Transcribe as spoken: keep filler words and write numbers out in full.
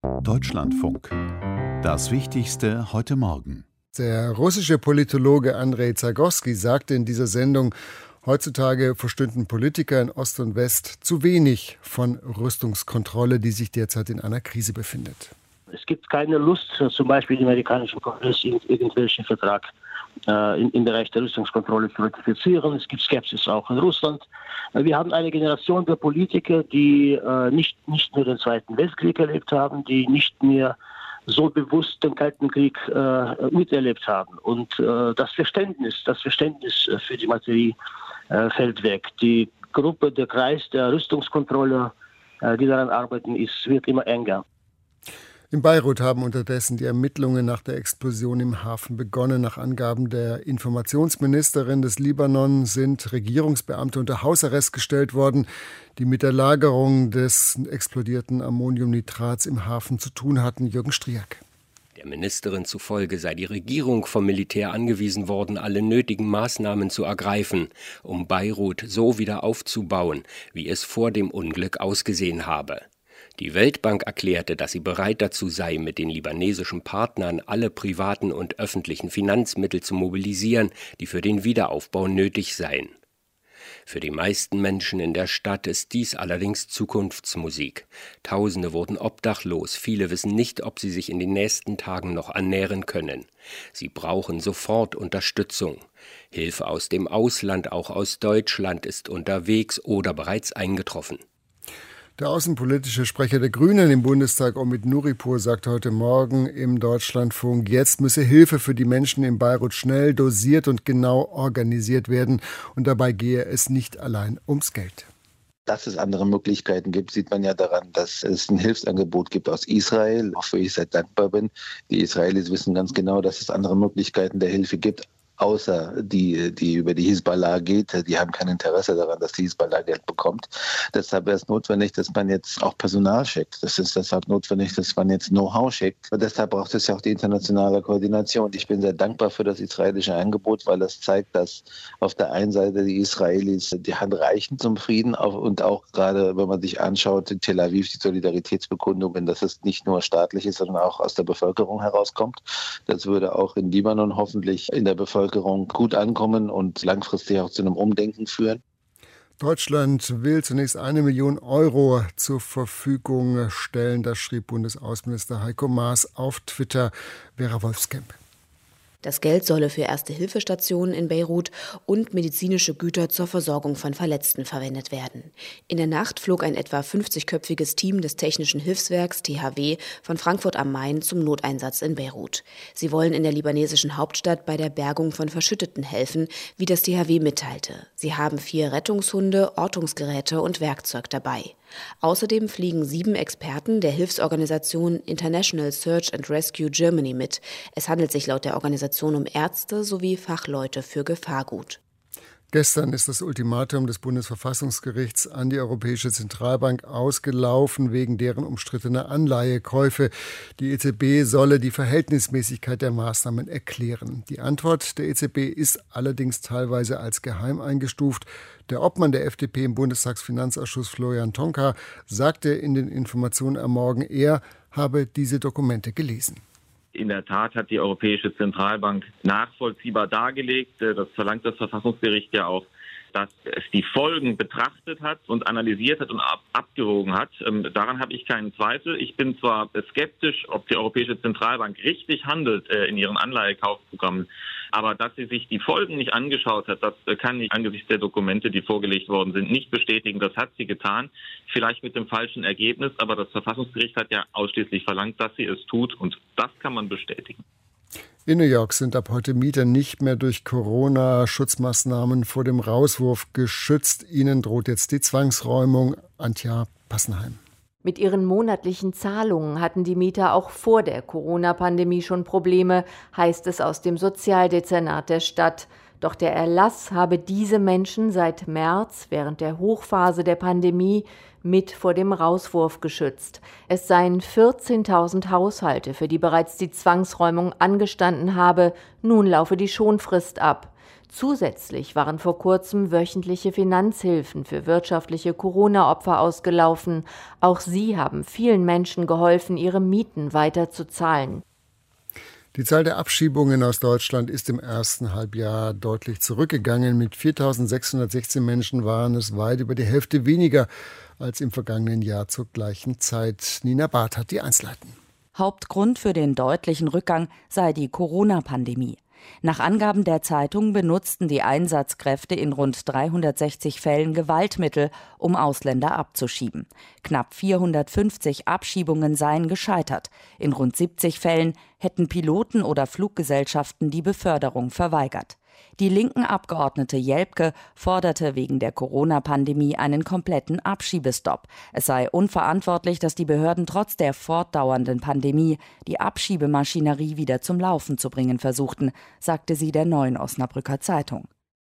Deutschlandfunk. Das Wichtigste heute Morgen. Der russische Politologe Andrei Zagorski sagte in dieser Sendung, heutzutage verstünden Politiker in Ost und West zu wenig von Rüstungskontrolle, die sich derzeit in einer Krise befindet. Es gibt keine Lust, zum Beispiel im amerikanischen Kongress irgendwelchen Vertrag äh, im Bereich der Rüstungskontrolle zu ratifizieren. Es gibt Skepsis auch in Russland. Wir haben eine Generation der Politiker, die äh, nicht, nicht nur den Zweiten Weltkrieg erlebt haben, die nicht mehr so bewusst den Kalten Krieg äh, miterlebt haben. Und äh, das Verständnis, das Verständnis für die Materie äh, fällt weg. Die Gruppe, der Kreis der Rüstungskontrolle, äh, die daran arbeiten, ist, wird immer enger. In Beirut haben unterdessen die Ermittlungen nach der Explosion im Hafen begonnen. Nach Angaben der Informationsministerin des Libanon sind Regierungsbeamte unter Hausarrest gestellt worden, die mit der Lagerung des explodierten Ammoniumnitrats im Hafen zu tun hatten. Jürgen Striak. Der Ministerin zufolge sei die Regierung vom Militär angewiesen worden, alle nötigen Maßnahmen zu ergreifen, um Beirut so wieder aufzubauen, wie es vor dem Unglück ausgesehen habe. Die Weltbank erklärte, dass sie bereit dazu sei, mit den libanesischen Partnern alle privaten und öffentlichen Finanzmittel zu mobilisieren, die für den Wiederaufbau nötig seien. Für die meisten Menschen in der Stadt ist dies allerdings Zukunftsmusik. Tausende wurden obdachlos, viele wissen nicht, ob sie sich in den nächsten Tagen noch ernähren können. Sie brauchen sofort Unterstützung. Hilfe aus dem Ausland, auch aus Deutschland, ist unterwegs oder bereits eingetroffen. Der außenpolitische Sprecher der Grünen im Bundestag, Omid Nuripur, sagte heute Morgen im Deutschlandfunk, jetzt müsse Hilfe für die Menschen in Beirut schnell, dosiert und genau organisiert werden. Und dabei gehe es nicht allein ums Geld. Dass es andere Möglichkeiten gibt, sieht man ja daran, dass es ein Hilfsangebot gibt aus Israel, wofür ich sehr dankbar bin. Die Israelis wissen ganz genau, dass es andere Möglichkeiten der Hilfe gibt, außer die, die über die Hisbollah geht. Die haben kein Interesse daran, dass die Hisbollah Geld bekommt. Deshalb wäre es notwendig, dass man jetzt auch Personal schickt. Das ist deshalb notwendig, dass man jetzt Know-how schickt. Und deshalb braucht es ja auch die internationale Koordination. Ich bin sehr dankbar für das israelische Angebot, weil das zeigt, dass auf der einen Seite die Israelis die Hand reichen zum Frieden und auch gerade, wenn man sich anschaut, in Tel Aviv die Solidaritätsbekundungen, dass es nicht nur staatlich ist, sondern auch aus der Bevölkerung herauskommt. Das würde auch in Libanon hoffentlich in der Bevölkerung gut ankommen und langfristig auch zu einem Umdenken führen. Deutschland will zunächst eine Million Euro zur Verfügung stellen. Das schrieb Bundesaußenminister Heiko Maas auf Twitter. Vera Wolfskamp. Das Geld solle für Erste-Hilfe-Stationen in Beirut und medizinische Güter zur Versorgung von Verletzten verwendet werden. In der Nacht flog ein etwa fünfzigköpfiges Team des Technischen Hilfswerks T H W von Frankfurt am Main zum Noteinsatz in Beirut. Sie wollen in der libanesischen Hauptstadt bei der Bergung von Verschütteten helfen, wie das T H W mitteilte. Sie haben vier Rettungshunde, Ortungsgeräte und Werkzeug dabei. Außerdem fliegen sieben Experten der Hilfsorganisation International Search and Rescue Germany mit. Es handelt sich laut der Organisation um Ärzte sowie Fachleute für Gefahrgut. Gestern ist das Ultimatum des Bundesverfassungsgerichts an die Europäische Zentralbank ausgelaufen wegen deren umstrittener Anleihekäufe. Die E Z B solle die Verhältnismäßigkeit der Maßnahmen erklären. Die Antwort der E Z B ist allerdings teilweise als geheim eingestuft. Der Obmann der F D P im Bundestagsfinanzausschuss, Florian Tonka, sagte in den Informationen am Morgen, er habe diese Dokumente gelesen. In der Tat hat die Europäische Zentralbank nachvollziehbar dargelegt, das verlangt das Verfassungsgericht ja auch, dass es die Folgen betrachtet hat und analysiert hat und ab- abgewogen hat. Ähm, daran habe ich keinen Zweifel. Ich bin zwar skeptisch, ob die Europäische Zentralbank richtig handelt äh, in ihren Anleihekaufprogrammen, aber dass sie sich die Folgen nicht angeschaut hat, das äh, kann ich angesichts der Dokumente, die vorgelegt worden sind, nicht bestätigen. Das hat sie getan, vielleicht mit dem falschen Ergebnis, aber das Verfassungsgericht hat ja ausschließlich verlangt, dass sie es tut und das kann man bestätigen. In New York sind ab heute Mieter nicht mehr durch Corona-Schutzmaßnahmen vor dem Rauswurf geschützt. Ihnen droht jetzt die Zwangsräumung. Antja Passenheim. Mit ihren monatlichen Zahlungen hatten die Mieter auch vor der Corona-Pandemie schon Probleme, heißt es aus dem Sozialdezernat der Stadt. Doch der Erlass habe diese Menschen seit März, während der Hochphase der Pandemie, mit vor dem Rauswurf geschützt. Es seien vierzehntausend Haushalte, für die bereits die Zwangsräumung angestanden habe. Nun laufe die Schonfrist ab. Zusätzlich waren vor kurzem wöchentliche Finanzhilfen für wirtschaftliche Corona-Opfer ausgelaufen. Auch sie haben vielen Menschen geholfen, ihre Mieten weiter zu zahlen. Die Zahl der Abschiebungen aus Deutschland ist im ersten Halbjahr deutlich zurückgegangen. Mit viertausendsechshundertsechzehn Menschen waren es weit über die Hälfte weniger als im vergangenen Jahr zur gleichen Zeit. Nina Barth hat die Einzelheiten. Hauptgrund für den deutlichen Rückgang sei die Corona-Pandemie. Nach Angaben der Zeitung benutzten die Einsatzkräfte in rund dreihundertsechzig Fällen Gewaltmittel, um Ausländer abzuschieben. Knapp vierhundertfünfzig Abschiebungen seien gescheitert. In rund siebzig Fällen hätten Piloten oder Fluggesellschaften die Beförderung verweigert. Die linken Abgeordnete Jelpke forderte wegen der Corona-Pandemie einen kompletten Abschiebestopp. Es sei unverantwortlich, dass die Behörden trotz der fortdauernden Pandemie die Abschiebemaschinerie wieder zum Laufen zu bringen versuchten, sagte sie der Neuen Osnabrücker Zeitung.